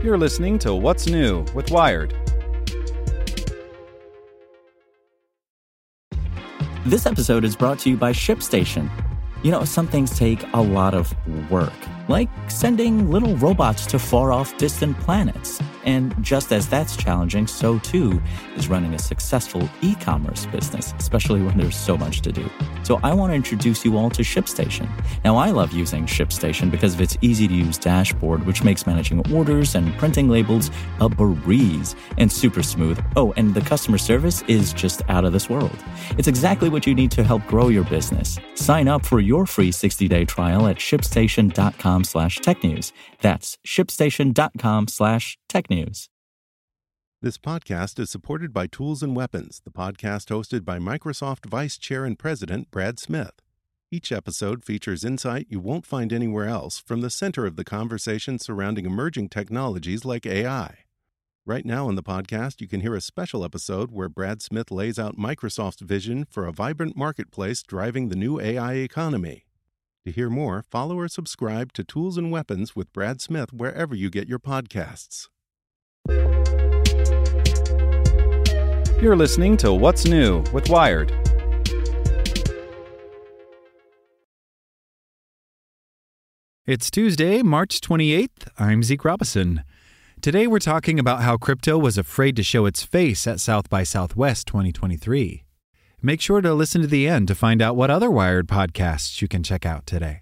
You're listening to What's New with Wired. This episode is brought to you by ShipStation. You know, some things take a lot of work, like sending little robots to far-off distant planets. And just as that's challenging, so too is running a successful e-commerce business, especially when there's so much to do. So I want to introduce you all to ShipStation. Now, I love using ShipStation because of its easy-to-use dashboard, which makes managing orders and printing labels a breeze and super smooth. Oh, and the customer service is just out of this world. It's exactly what you need to help grow your business. Sign up for your free 60-day trial at shipstation.com/technews. That's shipstation.com/technews. This podcast is supported by Tools and Weapons, the podcast hosted by Microsoft Vice Chair and President Brad Smith. Each episode features insight you won't find anywhere else from the center of the conversation surrounding emerging technologies like AI. Right now on the podcast, you can hear a special episode where Brad Smith lays out Microsoft's vision for a vibrant marketplace driving the new AI economy. To hear more, follow or subscribe to Tools and Weapons with Brad Smith wherever you get your podcasts. You're listening to What's New with Wired. It's Tuesday, March 28th. I'm Zeke Robison. Today we're talking about how crypto was afraid to show its face at South by Southwest 2023. Make sure to listen to the end to find out what other Wired podcasts you can check out today.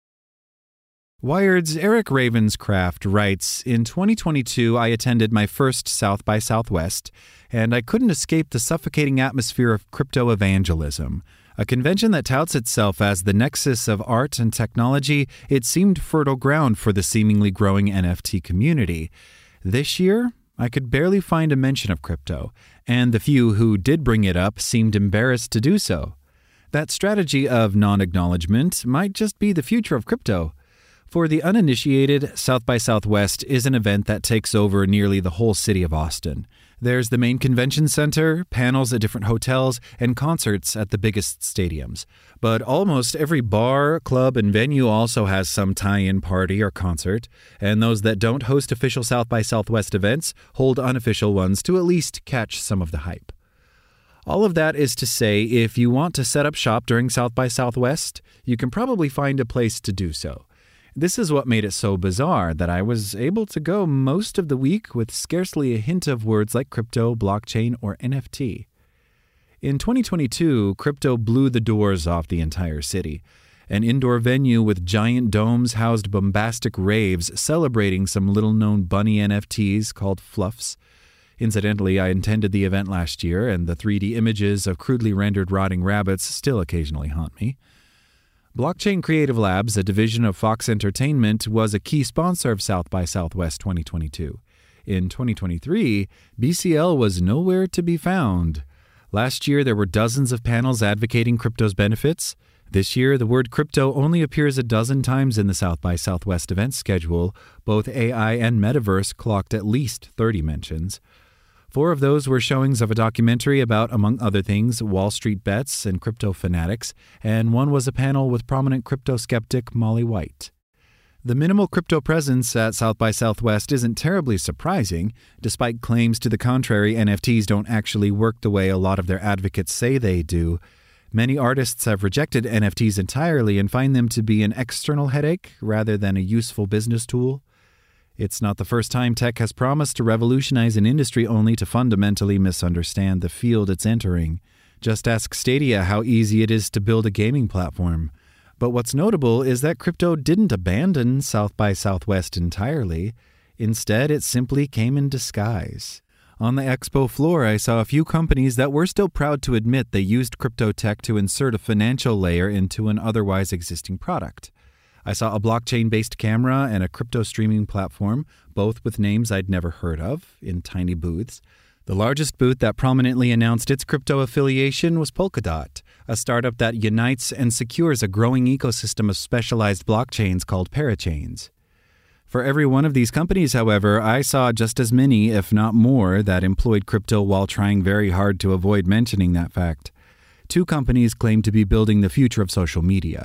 Wired's Eric Ravenscraft writes, in 2022, I attended my first South by Southwest, and I couldn't escape the suffocating atmosphere of crypto evangelism. A convention that touts itself as the nexus of art and technology, it seemed fertile ground for the seemingly growing NFT community. This year, I could barely find a mention of crypto, and the few who did bring it up seemed embarrassed to do so. That strategy of non-acknowledgement might just be the future of crypto. For the uninitiated, South by Southwest is an event that takes over nearly the whole city of Austin. There's the main convention center, panels at different hotels, and concerts at the biggest stadiums. But almost every bar, club, and venue also has some tie-in party or concert, and those that don't host official South by Southwest events hold unofficial ones to at least catch some of the hype. All of that is to say, if you want to set up shop during South by Southwest, you can probably find a place to do so. This is what made it so bizarre that I was able to go most of the week with scarcely a hint of words like crypto, blockchain, or NFT. In 2022, crypto blew the doors off the entire city. An indoor venue with giant domes housed bombastic raves celebrating some little-known bunny NFTs called Fluffs. Incidentally, I attended the event last year, and the 3D images of crudely rendered rotting rabbits still occasionally haunt me. Blockchain Creative Labs, a division of Fox Entertainment, was a key sponsor of South by Southwest 2022. In 2023, BCL was nowhere to be found. Last year, there were dozens of panels advocating crypto's benefits. This year, the word crypto only appears a dozen times in the South by Southwest event schedule. Both AI and Metaverse clocked at least 30 mentions. 4 of those were showings of a documentary about, among other things, Wall Street bets and crypto fanatics, and one was a panel with prominent crypto skeptic Molly White. The minimal crypto presence at South by Southwest isn't terribly surprising. Despite claims to the contrary, NFTs don't actually work the way a lot of their advocates say they do. Many artists have rejected NFTs entirely and find them to be an external headache rather than a useful business tool. It's not the first time tech has promised to revolutionize an industry only to fundamentally misunderstand the field it's entering. Just ask Stadia how easy it is to build a gaming platform. But what's notable is that crypto didn't abandon South by Southwest entirely. Instead, it simply came in disguise. On the expo floor, I saw a few companies that were still proud to admit they used crypto tech to insert a financial layer into an otherwise existing product. I saw a blockchain-based camera and a crypto streaming platform, both with names I'd never heard of, in tiny booths. The largest booth that prominently announced its crypto affiliation was Polkadot, a startup that unites and secures a growing ecosystem of specialized blockchains called parachains. For every one of these companies, however, I saw just as many, if not more, that employed crypto while trying very hard to avoid mentioning that fact. 2 companies claim to be building the future of social media.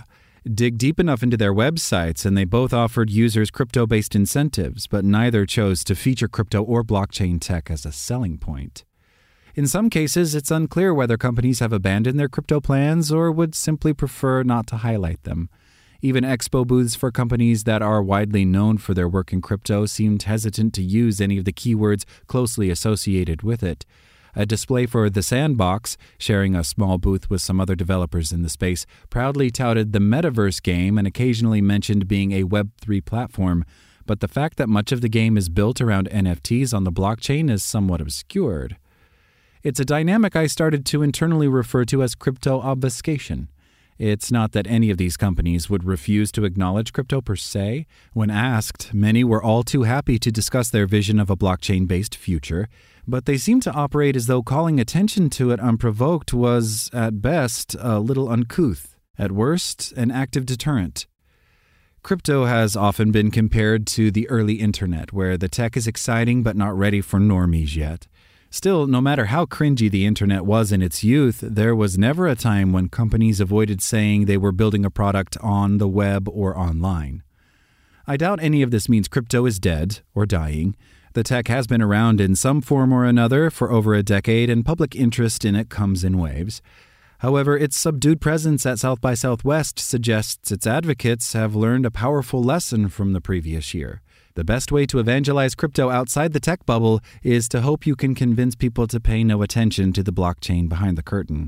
dig deep enough into their websites, and they both offered users crypto-based incentives, but neither chose to feature crypto or blockchain tech as a selling point. In some cases, it's unclear whether companies have abandoned their crypto plans or would simply prefer not to highlight them. Even expo booths for companies that are widely known for their work in crypto seemed hesitant to use any of the keywords closely associated with it. A display for The Sandbox, sharing a small booth with some other developers in the space, proudly touted the metaverse game and occasionally mentioned being a Web3 platform, but the fact that much of the game is built around NFTs on the blockchain is somewhat obscured. It's a dynamic I started to internally refer to as crypto obfuscation. It's not that any of these companies would refuse to acknowledge crypto per se. When asked, many were all too happy to discuss their vision of a blockchain-based future, but they seem to operate as though calling attention to it unprovoked was, at best, a little uncouth, at worst, an active deterrent. Crypto has often been compared to the early internet, where the tech is exciting but not ready for normies yet. Still, no matter how cringy the internet was in its youth, there was never a time when companies avoided saying they were building a product on the web or online. I doubt any of this means crypto is dead or dying. The tech has been around in some form or another for over a decade, and public interest in it comes in waves. However, its subdued presence at South by Southwest suggests its advocates have learned a powerful lesson from the previous year. The best way to evangelize crypto outside the tech bubble is to hope you can convince people to pay no attention to the blockchain behind the curtain.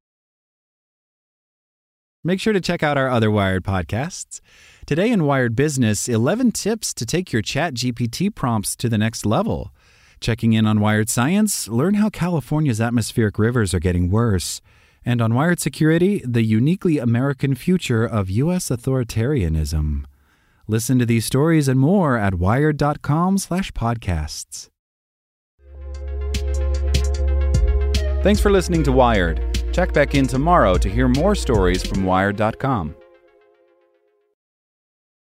Make sure to check out our other Wired podcasts. Today in Wired Business, 11 tips to take your ChatGPT prompts to the next level. Checking in on Wired Science, learn how California's atmospheric rivers are getting worse. And on Wired Security, the uniquely American future of U.S. authoritarianism. Listen to these stories and more at wired.com/podcasts. Thanks for listening to Wired. Check back in tomorrow to hear more stories from Wired.com.